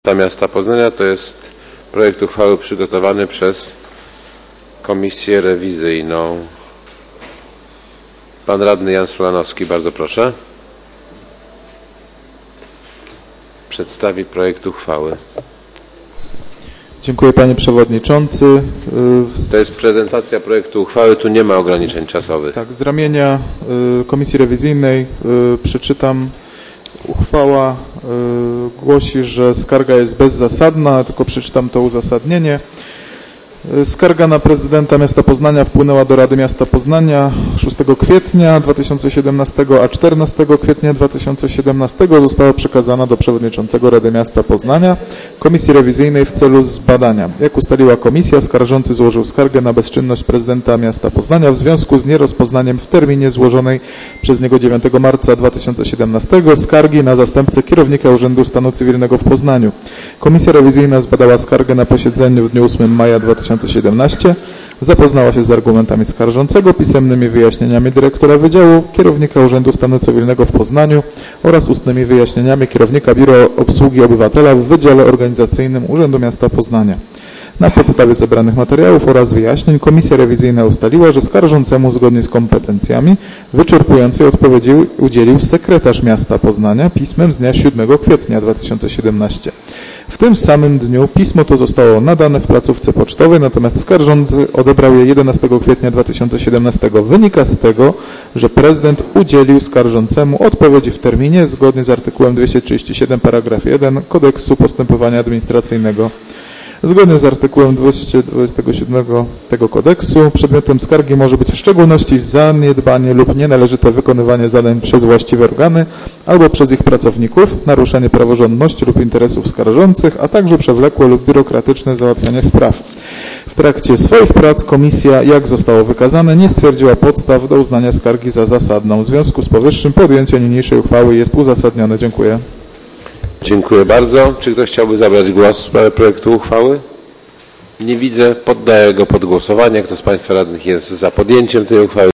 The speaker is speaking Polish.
Miasta Poznania to jest projekt uchwały przygotowany przez Komisję Rewizyjną. Pan radny Jan Szulanowski, bardzo proszę. Przedstawi projekt uchwały. Dziękuję panie przewodniczący. To jest prezentacja projektu uchwały, tu nie ma ograniczeń czasowych. Tak, z ramienia Komisji Rewizyjnej przeczytam. Uchwała głosi, że skarga jest bezzasadna, tylko przeczytam to uzasadnienie. Skarga na prezydenta miasta Poznania wpłynęła do Rady Miasta Poznania 6 kwietnia 2017, a 14 kwietnia 2017 została przekazana do przewodniczącego Rady Miasta Poznania Komisji Rewizyjnej w celu zbadania. Jak ustaliła komisja, skarżący złożył skargę na bezczynność prezydenta miasta Poznania w związku z nierozpoznaniem w terminie złożonej przez niego 9 marca 2017 skargi na zastępcę kierownika Urzędu Stanu Cywilnego w Poznaniu. Komisja Rewizyjna zbadała skargę na posiedzeniu w dniu 8 maja 2017, zapoznała się z argumentami skarżącego, pisemnymi wyjaśnieniami dyrektora Wydziału, kierownika Urzędu Stanu Cywilnego w Poznaniu oraz ustnymi wyjaśnieniami kierownika Biura Obsługi Obywatela w Wydziale Organizacyjnym Urzędu Miasta Poznania. Na podstawie zebranych materiałów oraz wyjaśnień Komisja Rewizyjna ustaliła, że skarżącemu zgodnie z kompetencjami wyczerpującej odpowiedzi udzielił sekretarz miasta Poznania pismem z dnia 7 kwietnia 2017. W tym samym dniu pismo to zostało nadane w placówce pocztowej, natomiast skarżący odebrał je 11 kwietnia 2017. Wynika z tego, że prezydent udzielił skarżącemu odpowiedzi w terminie zgodnie z artykułem 237 paragraf 1 Kodeksu Postępowania Administracyjnego. Zgodnie z artykułem 227 tego kodeksu przedmiotem skargi może być w szczególności zaniedbanie lub nienależyte wykonywanie zadań przez właściwe organy albo przez ich pracowników, naruszenie praworządności lub interesów skarżących, a także przewlekłe lub biurokratyczne załatwianie spraw. W trakcie swoich prac komisja, jak zostało wykazane, nie stwierdziła podstaw do uznania skargi za zasadną. W związku z powyższym podjęcie niniejszej uchwały jest uzasadnione. Dziękuję. Dziękuję bardzo. Czy ktoś chciałby zabrać głos w sprawie projektu uchwały? Nie widzę. Poddaję go pod głosowanie. Kto z Państwa radnych jest za podjęciem tej uchwały?